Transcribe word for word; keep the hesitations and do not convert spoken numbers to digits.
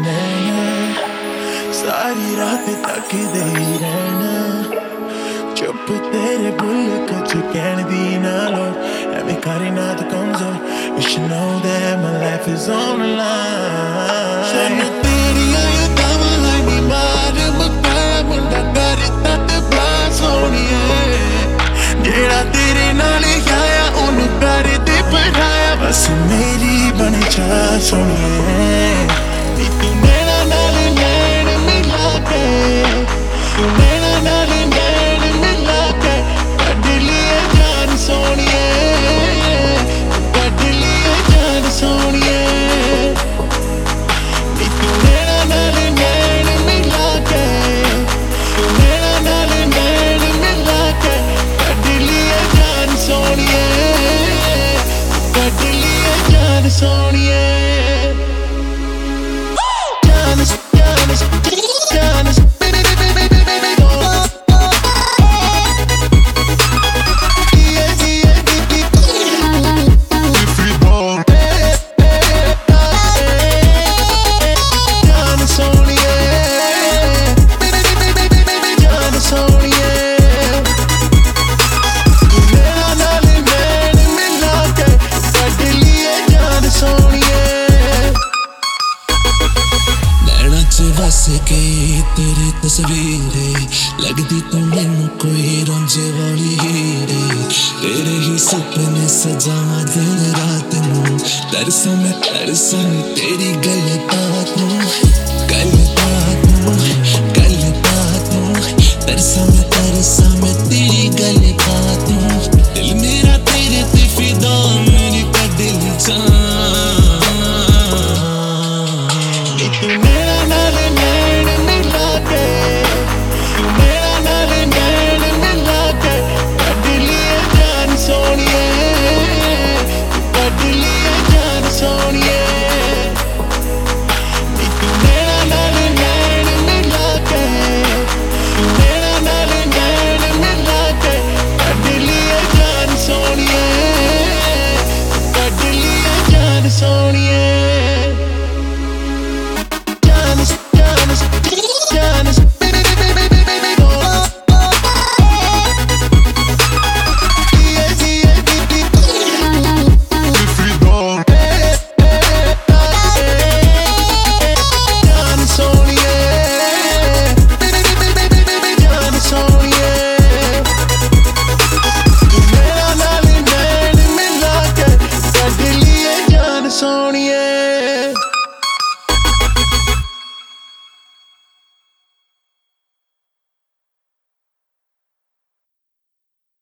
नैना सारी रात तक दे ही रहना चुप तेरे बुल कुछ कहने दी ना लोड़ एवें करे ना तो कमजोर You should know that my life is on the line सानू तेरियां यादां लानी मार मकाया मुंडा करता ते बात सोनिए जेड़ा तेरे नाल आया ओनू कर दे पढ़ाया बस मेरी बन जा सोनिए नी तू नैना नाल नैन मिला के तू नैना नाल नैन मिला के कढ लिए जान सोनिए कढ लिए जान सोनिए नी तू नैना नाल नैन मिला के तू नैना नाल नैन मिला के कढ लिए जान सोनिए कढ लिए जान सोनिए के तेरी तस्वीरें लगदी तू मैनू कोई रोंजे वाली हीरे तेरे ही सपने सजावा दिन रात नू तरसा मैं तरसा तेरी गल बात नू गल बात नू गल बात नू तरसा मैं तरसा मैं तेरी गल बात नू दिल मेरा तेरे ते फिदा मेरी का दिल जान